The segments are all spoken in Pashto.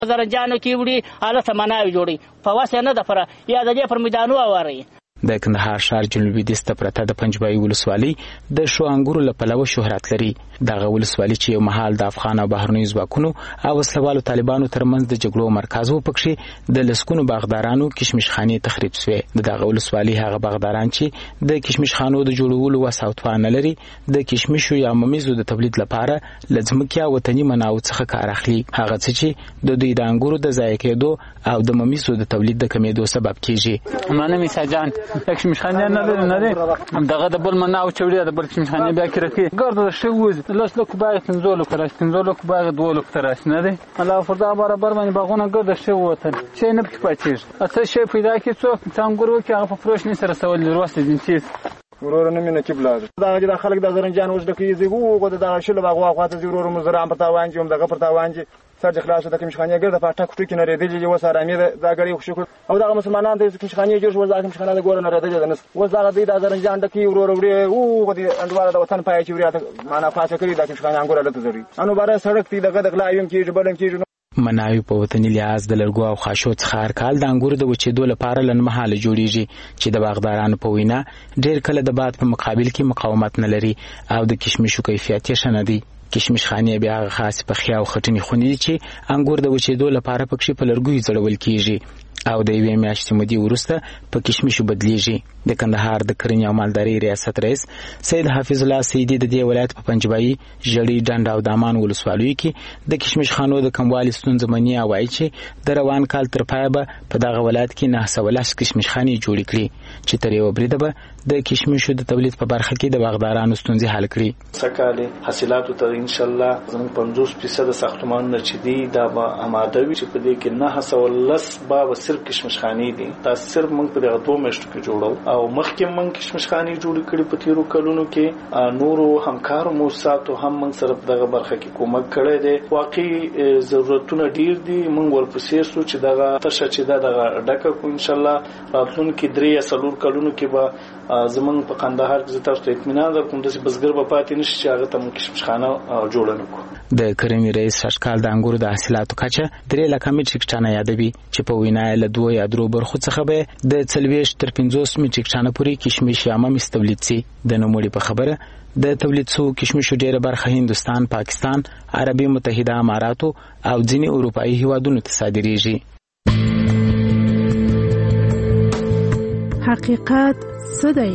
زرنجانو کې وړي اله سمناوي جوړي په واسه نه د پر یا د دې پر میدانو اوري. د کندهار ښار جنوبي دیسته پرته د پنجبایي ولسوالۍ د شو انګورو له پلوه شهرت لري. دغه ولسوالۍ چې یو مهال د افغان او بهرنیو ځواکونو او وسلوالو طالبانو ترمنځ د جګړو مرکز و، پکښې د لسکونو باغدارانو کشمش خانې تخریب شوې. دغه ولسوالۍ هغه باغداران چې د کشمش خانو د جوړولو وس او توان نه لري، د کشمشو یا ممیزو د تولید لپاره له ځمکې او وطني منابعو څخه کار اخلي. هغه څه چې د دوی د انګورو د ضایع کېدو او د ممیزو د تولید د کمیدو سبب کیږي. منم سجان کشمشخانه نه لري دغه د بل مناو چوړي د بل کشمشخانه بیا کړی ګرځي شوز لاس له کوبای تنزول کړه کوبای دوه تراش نه دی الله فردا برابر باندې باغونه ګرځي شو وته چې نه پکې پاتېږي اته شی پیدا کی څوک څنګه ورو کې هغه فروش نه سره سوال وروسته جنسیت ورور نه مینه کیبلاده دا خلک د زرنجان وځ د کیږي وګو د شل باغ واخاته ورور مزرام پتاوان چې دغه پتاوان چې سر خلاص د کمشخانه ګرځه په ټاک ټوکی نه ریدلې و سره امید دا غړي خوشو او دغه مسلمانان د کمشخانه جوړ و ځکه کمشخانه د ګور نه ریدلې نس و زغه د زرنجان د کی ورور وړي او د اندواره د وطن پای چې وریا معنا خاصه کړی د کمشخانه انګور لته زری انو بار سړک تی دغه د غلایم کې بلم کې مناوي په وطني لحاظ د لرګو او خاشو څخه هر کال د انګورو د وچېدو لپاره لنمحاله جوړیږي چې د باغدارانو په وینا ډېر کله د باد په مقابل کې مقاومت نه لري او د کشمشو کیفیت یې ښه نه دی. کشمش خانې بیا هغه خاص پخیا او خټینې خونې دي چې انګور د وچېدو لپاره پکښې په لرګیو ځړول کیږي او د یوې میاشتې مودې وروسته په کشمشو بدلیږي. د کندهار د کرنې او مالدارۍ ریاست رئیس سید حافظ الله سیدي د دې ولایت په پنجبایي ژړۍ ډنډ او دامان ولسوالیو کې د کشمش خانو د کموالي ستونزه مني او وایي چې د روان کال تر پایه به په دغه ولایت کې 910 کشمش خانې جوړې کړي چې تر یوه بریده به د کشمشو د تولید په برخه کې د باغدارانو ستونزې حل کړي. سکهاله حاصلاتو ته ان شاء الله زموږ 50% ساختمان چې دی دا به آماده وي چې په دې کې 910 به صرف کشمش خانې دي. دا صرف موږ په دغه 2 میاشتو کې جوړو او مخکې موږ کشمش خانې جوړ کړې په تیرو کلونو کې نورو همکارو موسساتو هم موږ سره دغه برخه کې کومک کړی دی. واقعي ضرورتونه ډیر دي. موږ ورپسې سو چې دغه تشه چې دغه ډکه کو ان شاء الله راتلونکي 3 یا 4 کلونو کې به زمونږ په کندهار کې تاسو ته اطمینان درکوم چې بزګر به پاتې نشي چې هغه ته کشمش خانه جوړ نه کو. د کرنې رئیس شاشکال د انګورو د حاصلاتو کچه 3 لک میټریک ټنه یادوي چې په وینا له 2 یا 3 برخو څخه به د 40 تر 50 میټریک ټنه پورې کشمش یا ممیز تولید شي. د نوموړي په خبره د تولید شو کشمشو ډیره برخه هندستان، پاکستان، عربي متحده اماراتو او ځینې اروپایي هیوادونو ته صادریږي. حقیقت څه دی؟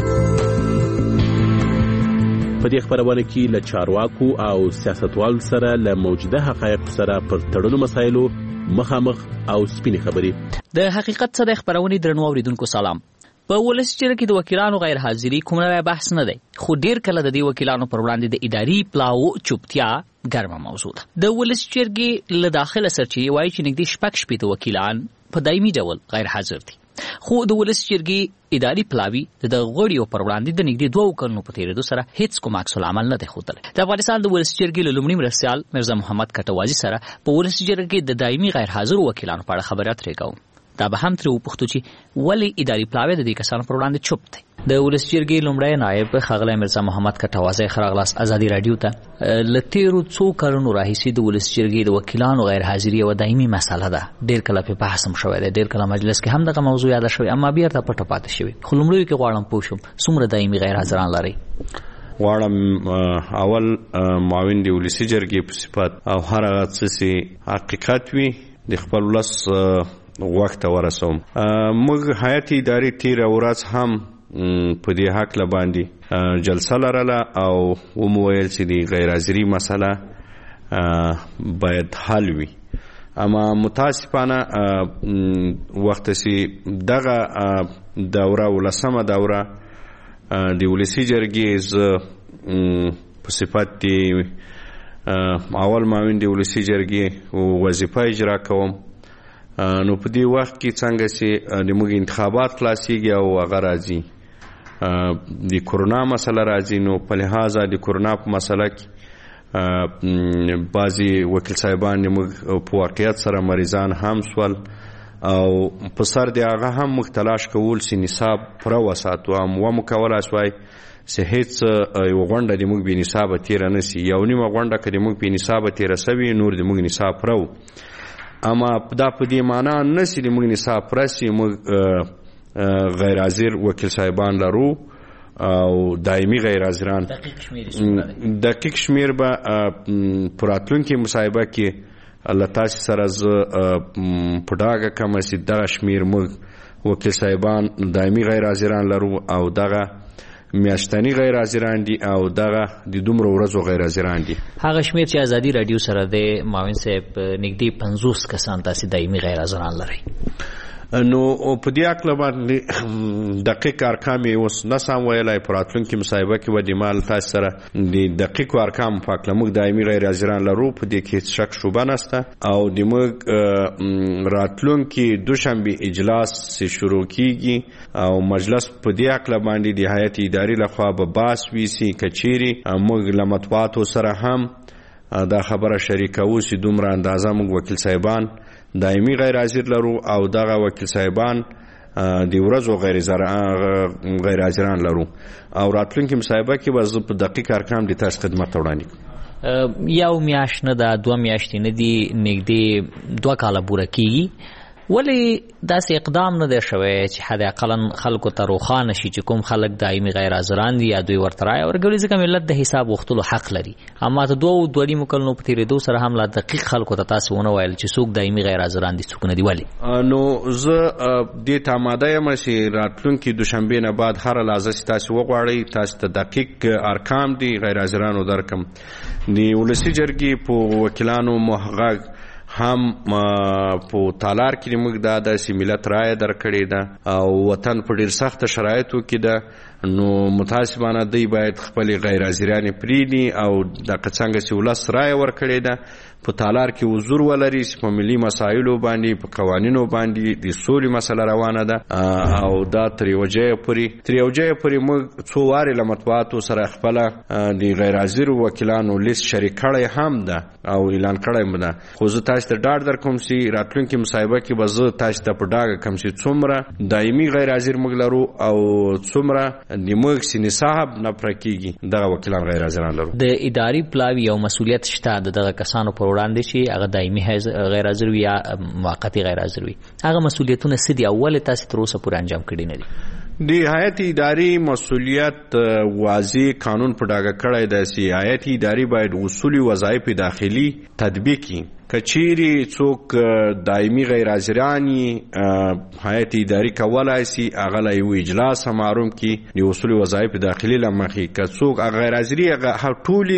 په دې خبرونه کې له چارواکو او سیاستوالو سره له موجوده حقایق سره پر تړلو مسایلو مخامخ او سپینې خبرې. د حقیقت څه دی خبرونه درنو اوریدونکو سلام. په ولس جرګه کې د وکیلانو غیر حاضری کوم نوی بحث نه دی، خو ډیر کله د دې وکیلانو پر وړاندې د اداري پلاو چوپتیا ګرمه موضوع ده. د ولس جرګې له داخله سرچینې وایي چې نږدې 6 وکیلان په دایمي ډول غیر حاضر دي، خو د ولس جرګې اداري پلاوی د غړیو پر وړاندې د نږدې 2 کلونو په تیریدو سره هیڅ کوم عکس العمل نه دی ښودلی. د افغانستان د ولس جرګې له لومړي مرستیال مرزا محمد کټوازي سره په ولس جرګې د دایمي غیر حاضر وکیلانو په اړه خبرې اترې کوو. دا به هم ترې وپوښتو چې ولې اداري پلاوی د دې کسانو پر وړاندې چوپ دی. د ولس جرګې لومړی نایب ښاغلی مرزا محمد کټوازی ښه راغلاست ازادي راډیو ته. له تیرو 2 کلونو راهیسې د ولس جرګې د وکیلانو غیر حاضري یوه دایمي مسله ده. ډېر کله پرې بحث هم شوی دی، ډېر کله مجلس کې هم دغه موضوع یاده شوې، اما بیرته پټه پاتې شوې. خو لومړیو کې غواړم پوه شم څومره دایمي غیر حاضران لرئ؟ غواړم اول معاون د ولسي جرګې په صفت او هر هغه څه چې حقیقت وي د خپل ولس وخت ورسوم. موږ هیئت اداري تیره ورځ هم په دې حق باندې جلسه لرله او ومویل چې د غیر حاضري مسله باید حل وي. اما متاسفانه وخت چې دغه دوره ولسمه دوره د ولسي جرګې په صفت اول معاون د ولسي جرګې وظیفه اجرا کوم، نو په دې وخت کې څنګه چې د موږ انتخابات خلاصیږي او هغه راځي د کرونا مسله راځي، نو په لحاظه د کرونا په مسله کې بعضی وکیل صاحبان موږ په واقعیت سره مریضان هم سول او په سر د هغه هم موږ تلاش کول چې نصاب پوره وساتو. هم ومکولی سوای چې هیڅ یو غونډه د موږ بې نصابه تېره نه سي. یو نیمه غونډه که د موږ بې نصابه تېره سوي نور د موږ نصاب پوره و. اما دا په دې معنا نه چې موږ نصاب پرسي موږ غیر حاضر وکیل صاحبان لرو او دایمي غیر حاضران دقیق شمیر به په راتلونکي مصاحبه کې الله تاسو سره زه په ډاګه کوم چې دغه شمیر موږ وکیل صاحبان دایمي غیر حاضران لرو او دغه میاشتنی غیر حاضران دي او دغه د دومره ورځو غیر حاضران دي. هغه شمیر چې ازادي رادیو سره د معاون صاحب نږدې 50 کسان تاسو دایمي غیر حاضران لري. نو په دې اړه باندې دقیق ارقام اوس نسم ویلای په راتلونکي مصاحبه کې ودی مال تاسو سره د دقیق ارقام په اړه موږ دایمي غیر حاضران لرو په دې کې شک شوبه نشته او د موږ راتلونکي دوشنبه اجلاس شروع کیږي او مجلس په دې اړه باندې د هیئت اداري لخوا به باس ویسي کچيري موږ لمطبوعاتو سره هم دا خبره شریکو چې دومره اندازه موږ وکیل صاحبان دایمي غیر حاضر لرو او دغه وکیل صاحبان د ورځو غیر حاضران لرو او راتلونکي مصاحبه کې به په دقیق ارقام د تاسو خدمت وړاندې کوم. یو میاشت نه ده 2 میاشتې نه دي نږدې 2 کاله پوره کیږي ولی داسې اقدام نه دی شوی چې حد اقلا خلکو ته روښانه شي چې کوم خلک دایمي غیر حاضران دي یا دوی ورته رایه ورکوي ځکه ملت د حساب غوښتلو حق لري اما ته 2 کلونو په تېرېدو سره هم لا دقیق خلکو ته تاسو ونه ویل چې څوک دایمي غیر حاضران دي څوک نه دي ولې. نو زه دې ته آماده یم چې راتلونکي دوشنبې نه بعد هر لحظه چې تاسو وغواړئ تاسو ته دقیق ارقام دي غیر حاضرانو درکم. د ولسي جرګې په وکیلانو محقق هم په تالار کې موږ دا د ملت رایه درکړې ده او وطن په ډیر سخت شرایطو کې ده نو متاسفانه دی باید خپل غیر حاضران پریدي او د څنګه چې ولس رایه ورکړې ده په تالار کې حضور ولري په ملي مسایلو باندې په قوانینو باندې د سولې مسله روانه ده او دا تر یو ځای پورې موږ څو وارې له مطبوعاتو سره خپل د غیر حاضر وکیلانو لیست شریک کړی هم ده او اعلان کړی هم ده خو زه تاسو ته ډاډ درکوم چې راتلونکي مصاحبه کې به زه تاسو ته په ډاګه کوم چې څومره دایمي غیر حاضر موږ لرو او څومره د موږ سینې صاحب نه پوره کیږي دغه وکیلان غیر حاضران لرو. د اداري پلاوي او مسؤلیت شته دغه کسانو پر وړاندې چې هغه دایمي غیر حاضر وي یا موقتی غیر حاضر وي هغه مسؤلیتونه څه دي اول تاسو تر اوسه پورې انجام کړي نه دي؟ د هیئت اداري مسؤلیت واضح قانون په ډاګه کړی دی چې هیئت اداري باید اصول وظایف داخلي تطبیق کړي کچيري څوک دایمي غیر حاضرانی هیئت اداري کولای شي هغه له یو اجلاس معلوم کی د اصول وظایف داخلي لمخې که څوک غیر حاضري هغه ټولي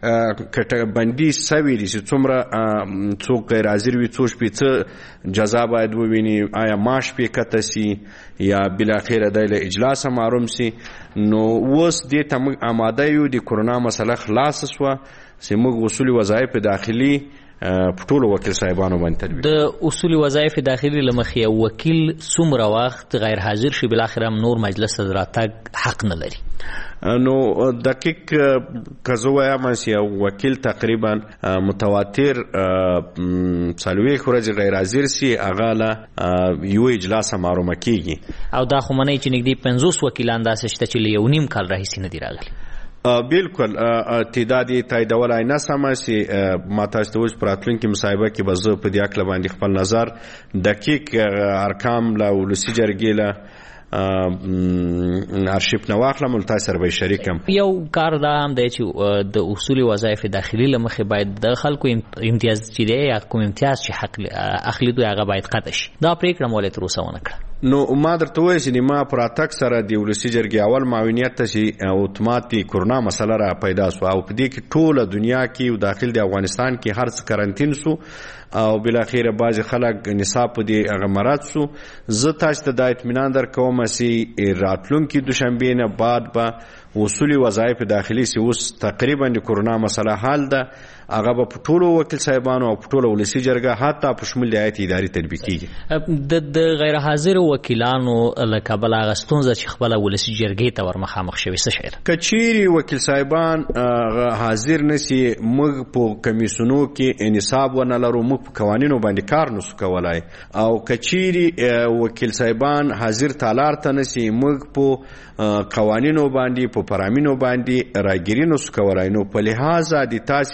کټه بندي سوي دي چې څومره څوک غیر حاضر وي څو شپې جزا باید وویني آیا معاش پې کته سي یا بالاخره د اجلاس معلوم سي نو اوس دې ته آماده یو د کرونا مسله خلاص شوه چې موږ اصول وظایف داخلي په ټولو وکیل صاحبانو باندې تطبیق د اصول وظایف داخلي لمخې وکیل څومره وخت غیر حاضر شي بالاخره نور مجلس ته راتګ حق نه لري؟ نو دقیق کزو وایم چې وکیل تقریبا متواتر 40 ورځې غیر حاضر سي هغه له یو اجلاس معلومه کیږي او دا خو منئ چې نږدې 50 وکیلان داسې شته چې له 1.5 کال راهیسې نه دي راغلي. بالکل تعداد تاییدولای نه سمه چې ما تاسو ته اوس په راتلونکي مصاحبه کې به زه په دې اړه باندې خپل نظر دقیق ارقام له ولسي جرګې له ارشیف نه واخلم او تاسو سره به شریکم. یو کار دا هم دی چې د اصول وظایف داخلي لمخې باید د خلکو امتیاز چې دی یا کوم امتیاز چې حق اخلي دوی هغه باید قطع شي. دا پریکړه مولې تر اوسه ونه کړه. نو ما درته وایي چې ما پر اتک سره د ولسي جرګې اول معاونیت ته چې اتوماتي کرونا مسله را پیدا سو او په دې کې ټوله دنیا کې او داخل د افغانستان کې هر څه کرنټین سو او بالاخره بعض خلک نصاب په دې هغه مراد سو. زه تاسو ته د اطمینان درکوم چې راتلونکي دوشنبه نه بعد به اصول وظایف داخلي سي اوس تقریبا د کرونا مسله حل ده هغه په ټولو وکیل صاحبانو او په ټولو ولسي جرګه حتی په شمول د هیئت اداري تطبیق کیږي. د غیر حاضر وکیلانو له کبله هغه ستونزه چې خپله ولسي جرګې ته ورمخامخ شوي څه شی ده؟ که چیرې وکیل صاحبان حاضر نسي موږ په کمیسیونو کې انصاب ونه لرو موږ په قوانینو باندې کار نسو کولای او که چیرې وکیل صاحبان حاضر تالار ته نسي موږ په قوانینو باندې په پرامینو باندې راګیري نسو کولای نو په لحاظه د تاسې د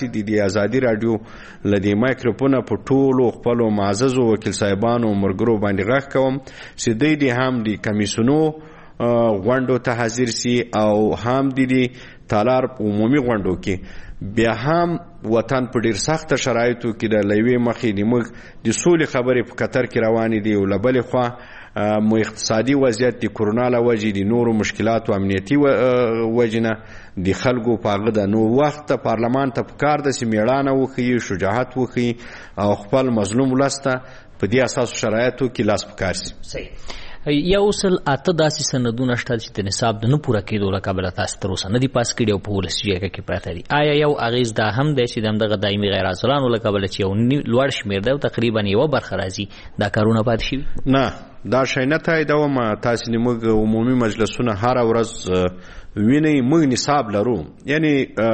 ازادي رادیو لدی مایکروفون په ټولو خپل معزز وکیل صاحبانو مرګرو باندې غږ کوم چې دوی هم د کمیسونو غونډو ته حاضر سي او هم د تالار عمومي غونډو کې بیا هم وطن په ډیر سخت شرایطو کې د لوی مخې د موږ د سولې خبرې په قطر کې روانې دي او لبلې خوا مو اقتصادي وضعیت د کورونا له وجې د نورو مشکلاتو امنیتي وجې نه د خلکو په هغه د نو وخت پارلمان ته پکار ده چې میړانه وښیي شجاعت وښیي او خپل مظلوم ولس ته په دې اساسو شرایطو کې لاس پکار سي. یو سل اته داسې سندونه شته چې د نصاب د نه پوره کېدو له کبله تاسو تر اوسه نه دي پاس کړي او په ولسي جرګه کې پراته دي. آیا یو اغېز دا هم دی چې د همدغه دایمي غیر حاضرانو له کبله چې یو لوړ شمېر دی او تقریبا یوه برخه راځي دا کارونه پاتې شوي؟ نه دا شی نه تاییدوم. تاسې موږ عمومي مجلسونه هره ورځ وینئ. موږ نصاب لرو، یعنی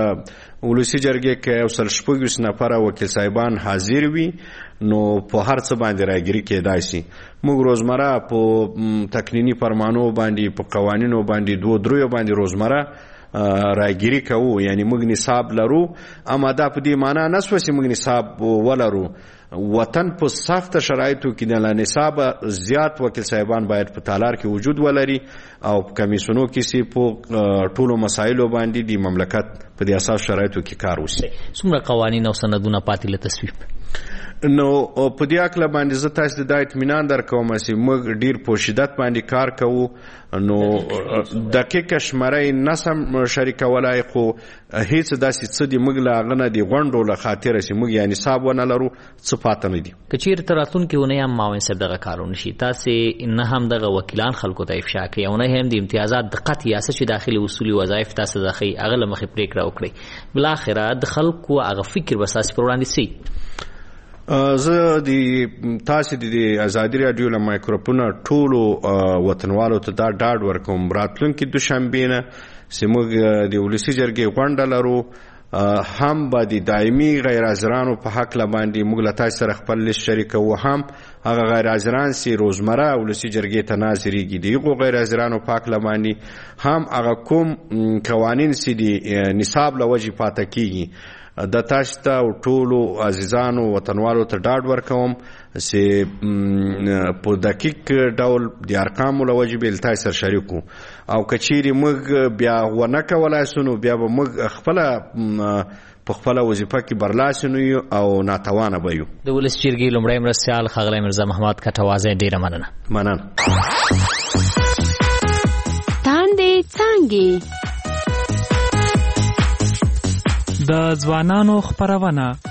ولسي جرګې کې یو سل شپږ نفره وکیل صاحبان حاضر وي نو په هر څه باندې راګیري کېدای شي. موږ روزمره په تقنیني فرمانو باندې په قوانینو باندې 2-3 باندې روزمره راګیري کوو، یعنی موږ نصاب لرو. اما دا په دې معنا نه شوه چې موږ نصاب ولرو. وطن په سخت شرایطو کې د نصاب زیات وکیل صاحبان باید په تالار کې وجود ولري او په کمیسونو کې سي په ټولو مسایلو باندې د مملکت په دې اساس شرایطو کې کار وشي. څومره قوانین او سندونه پاتې له تصویب؟ نو په دې اکله باندې زه تاسو ته دا اطمینان درکوم چې موږ ډیر په شدت باندې کار کوو. نو دقیقه شمارې نسم شریکولای، خو هیڅ داسې څه د موږ له هغه نه د غونډو له خاطره چې موږ یا نصاب ونه لرو څه پاته نه دي. که چیرې ته راتلونکې اونۍ هم معاون صاحب دغه کار ونه شي، تاسې نه هم دغه وکیلان خلکو ته افشا کوي او نه هم د امتیازات د قطعي یا څه چې داخلي اصولي وظایف تاسو ته ښیي هغه له مخې پرېکړه وکړئ. بالاخره د خلکو هغه فکر به ستاسې پر وړاندې څه؟ زه د تاسې د ازادي راډیو له مایکروفونه ټولو وطنوالو ته دا ډاډ ورکوم راتلونکي دوشنبې نه چې موږ د ولسي جرګې غونډه لرو، هم به د دایمي غیر حاضرانو په حقله باندې موږ له تاسو سره خپل لیست شریکوو، هم هغه غیر حاضران چې روزمره ولسي جرګې ته ناظریږي د هغو غیر حاضرانو په حقله باندې، هم هغه کوم قوانین چې د نصاب له وجې پاته کیږي. د تاسو ته او ټولو عزیزانو وطنوالو ته ډاډ ورکوم چې په دقیق ډول د ارقامو له وجې به له تاسو سره شریکو او که چیرې موږ بیا ونه کولی سو نو بیا به موږ خپله په خپله وظیفه کې برلاسي نه یو او ناتوانه به یو. د ولس جرګې لومړی مرستیال ښاغلی مرزا محمد کټوازی ډېره مننه. تاندې څانګې د ځوانانو خپرونه